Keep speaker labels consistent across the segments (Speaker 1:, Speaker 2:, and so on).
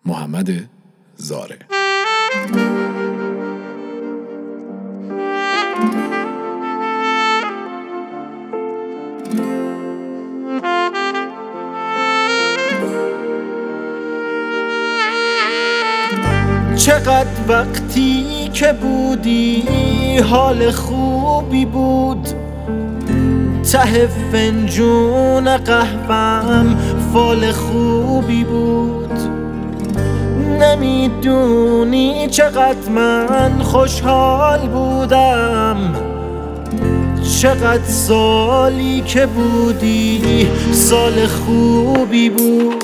Speaker 1: محمد زاره.
Speaker 2: چقدر وقتی که بودی حال خوبی بود، ته فنجون قهوه‌ام فال خوبی بود. نمیدونی چقدر من خوشحال بودم، چقدر سالی که بودی سال خوبی بود.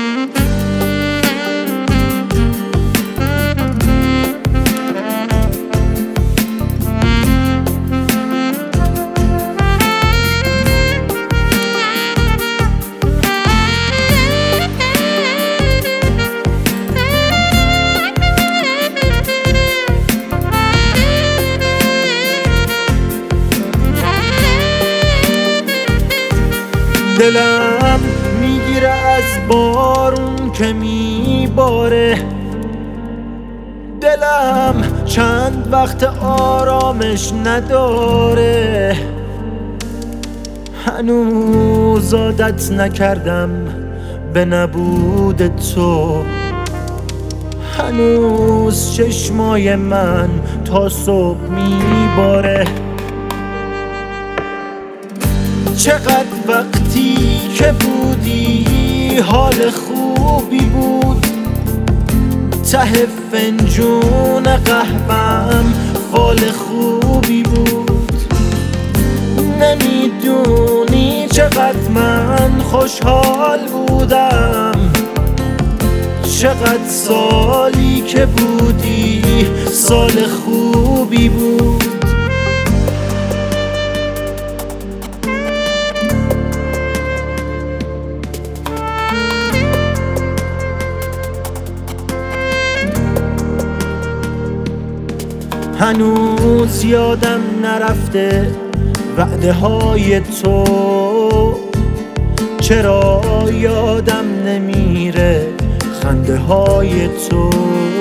Speaker 2: دلم میگیره از بارون که میباره، دلم چند وقت آرامش نداره. هنوز عادت نکردم به نبود تو، هنوز چشمای من تا صبح میباره. چقدر وقتی که بودی حال خوبی بود، ته فنجون قهوه‌ام فال خوبی بود. نمیدونی چقدر من خوشحال بودم، چقدر سالی که بودی سال خوبی بود. هنوز یادم نرفته وعده های تو، چرا یادم نمیره خنده های تو.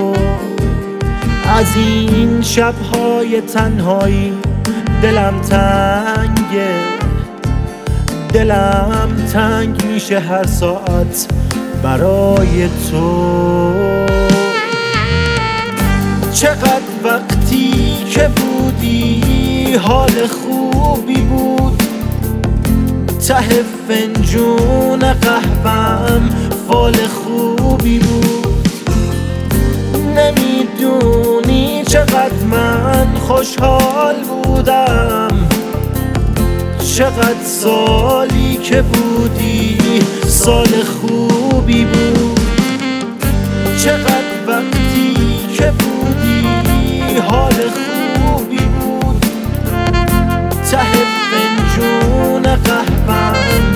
Speaker 2: از این شبهای تنهایی دلم تنگه، دلم تنگ میشه هر ساعت برای تو. چقدر وقتی که بودی حال خوبی بود، ته فنجون قهوه‌ام فال خوبی بود. نمیدونی چقدر من خوشحال بودم، چقدر سالی که بودی سال خوبی بود. چقدر وقتی که بودی حال خوبی بود، ته فنجون قهوه‌ام